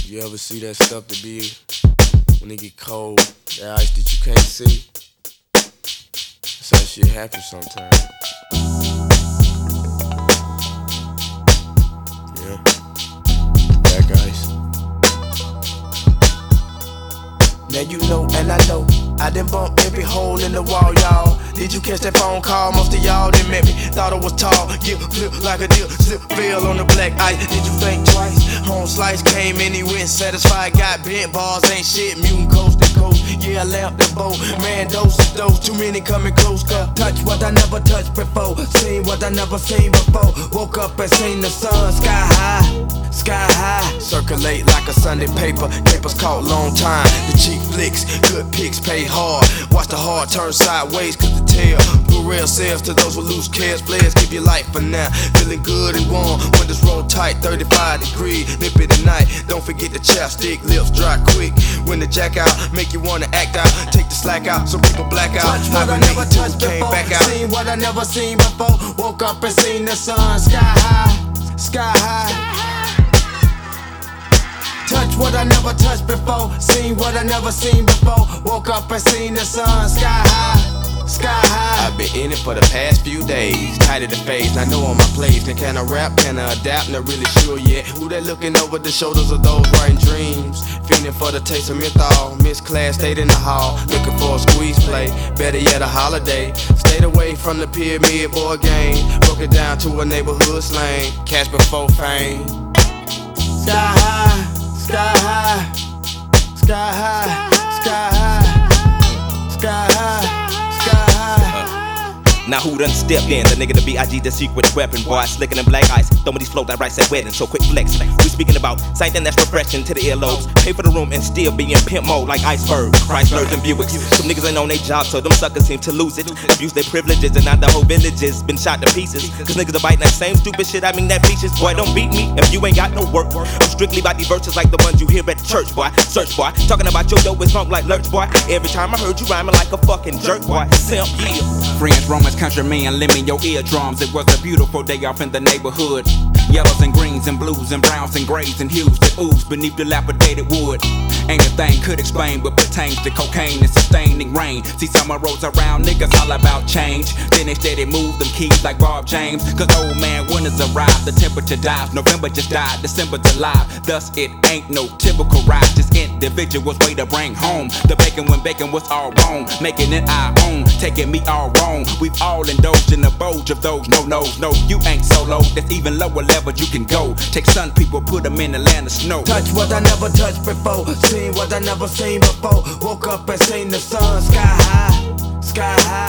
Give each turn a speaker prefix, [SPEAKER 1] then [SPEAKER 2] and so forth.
[SPEAKER 1] You ever see that stuff that be when it get cold, that ice that you can't see? That's how shit happens sometimes. Yeah, black ice.
[SPEAKER 2] Now you know and I know I done bumped every hole in the wall, y'all. Did you catch that phone call? Most of y'all didn't met me. Thought it was tall, yeah, flip like a deal. Slip fell on the black ice. Did you think twice? Home slice came in, he went satisfied. Got bent bars, ain't shit. Mutant coast to coast. Yeah, I lamped the boat. Man, dose is dose. Too many coming close. Touch what I never touched before. Seen what I never seen before. Woke up and seen the sun sky high. Sky high. Circulate like a Sunday paper. Papers caught long time. The cheap flicks, good pics pay hard. Watch the heart turn sideways, cause the tail put real sales to those with loose cash. Players give you life for now. Feeling good and warm. Windows roll tight, 35 degrees. Nip it tonight. Don't forget the chapstick. Lips dry quick. When the jack out, make you wanna act out. Take the slack out, so people black out. Touch what I never touched before. Seen what I never seen before. Woke up and seen the sun sky high. Sky high. Touch what I never touched before. Seen what I never seen before. Woke up and seen the sun sky high. Sky high.
[SPEAKER 1] I've been in it for the past few days. Tight of the phase, I know on my place. Can I rap, can I adapt? Not really sure yet. Who that looking over the shoulders of those writing dreams? Feeling for the taste of menthol. Missed class, stayed in the hall. Looking for a squeeze play. Better yet, a holiday. Stayed away from the pyramid board game. Broke it down to a neighborhood slang. Cash before fame.
[SPEAKER 2] Sky high. Sky high, sky high, sky high, sky high, sky high.
[SPEAKER 3] Now who done stepped in? The nigga the B.I.G. the secret weapon. Boy, slickin' in black ice. Throwin' these float like rice at wedding. So quick flex. We speaking about something that's refreshing to the earlobes. Pay for the room and still be in pimp mode like iceberg, Chryslers and Buicks. Some niggas ain't on they job, so them suckers seem to lose it. Abuse their privileges and now the whole village has been shot to pieces. Cause niggas are biting that same stupid shit. I mean that features. Boy, don't beat me if you ain't got no work. I'm strictly about these verses like the ones you hear at church, boy. Search, boy. Talking about your dope is funk like lurch, boy. Every time I heard you rhyming like a fucking jerk, boy. Simp, yeah.
[SPEAKER 4] Friends, Romans, countrymen, lend me your eardrums. It was a beautiful day off in the neighborhood. Yellows and greens and blues and browns and grays and hues that ooze beneath dilapidated wood. Ain't a thing could explain what pertains to cocaine and sustaining rain. See summer rolls around, niggas all about change. Then they steady move them keys like Bob James. Cause old man winters arrive, the temperature dives. November just died, December's alive. Thus it ain't no typical ride. Just individuals way to bring home the bacon when bacon was all wrong. Making it our own, taking me all wrong. We've all indulged in the bulge of those no-nos. No, you ain't solo, that's even lower level you can go. Take sun people, put them in the land of snow.
[SPEAKER 2] Touch what I never touched before. Seen what I never seen before. Woke up and seen the sun sky high. Sky high.